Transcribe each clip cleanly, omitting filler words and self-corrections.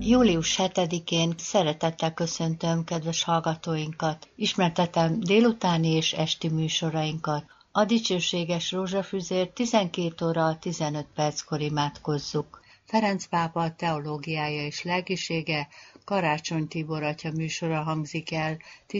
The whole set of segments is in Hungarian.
Július 7-én szeretettel köszöntöm kedves hallgatóinkat. Ismertetem délutáni és esti műsorainkat. A dicsőséges rózsafüzér 12 óra 15 perckor imádkozzuk. Ferenc pápa teológiája és lelkisége Karácsony Tibor atya műsora hangzik el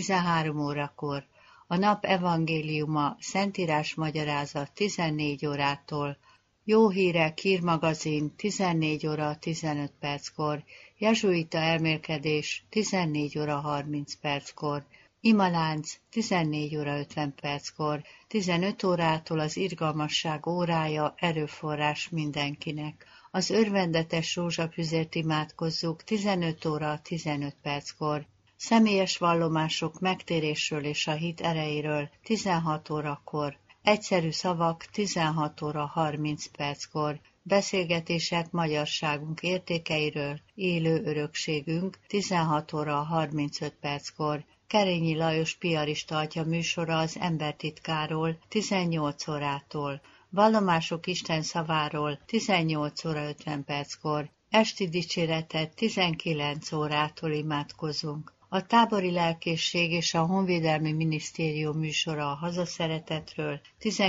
13 órakor. A nap evangéliuma Szentírás magyarázat 14 órától. Jó hírek, hírmagazin 14 óra 15 perckor, jezsuita elmélkedés 14 óra 30 perckor, imalánc 14 óra 50 perckor, 15 órától az irgalmasság órája, erőforrás mindenkinek. Az örvendetes rózsafüzért imádkozzuk 15 óra 15 perckor. Személyes vallomások megtérésről és a hit erejéről 16 órakor. Egyszerű szavak 16 óra 30 perckor, beszélgetések magyarságunk értékeiről, élő örökségünk 16 óra 35 perckor, Kerényi Lajos piarista atya műsora az embertitkáról 18 órától, vallomások Isten szaváról 18 óra 50 perckor, esti dicséretet 19 órától imádkozunk. A tábori lelkészség és a honvédelmi minisztérium műsora a hazaszeretetről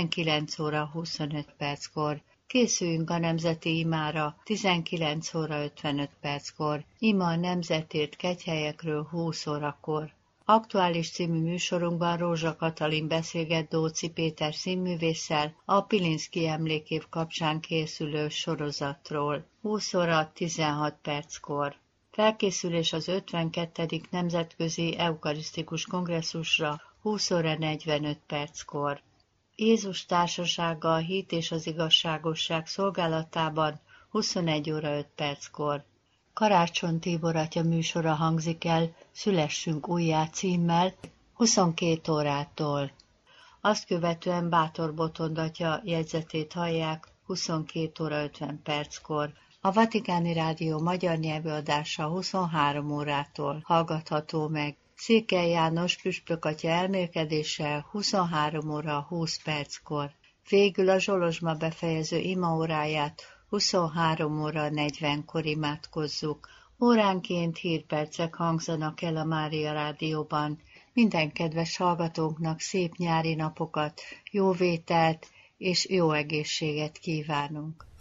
19 óra 25 perckor. Készüljünk a nemzeti imára 19 óra 55 perckor, ima a nemzetért kegyhelyekről 20 órakor. Aktuális című műsorunkban Rózsa Katalin beszélget Dóczy Péter színművésszel a Pilinszky emlékév kapcsán készülő sorozatról 20 óra 16 perckor. Felkészülés az 52. Nemzetközi Eukarisztikus Kongresszusra 20 óra 45 perckor. Jézus társasága a hit és az igazságosság szolgálatában 21 óra 5 perckor. Karácsony Tibor atya műsora hangzik el Szülessünk újjá címmel 22 órától. Azt követően Bátor Botond atya jegyzetét hallják 22 óra 50 perckor. A Vatikáni Rádió magyar nyelvű adása 23 órától hallgatható meg. Székely János püspök atya elmélkedése 23 óra 20 perckor. Végül a Zsolozsma befejező imaóráját 23 óra 40-kor imádkozzuk. Óránként hírpercek hangzanak el a Mária Rádióban. Minden kedves hallgatónknak szép nyári napokat, jó vételt és jó egészséget kívánunk.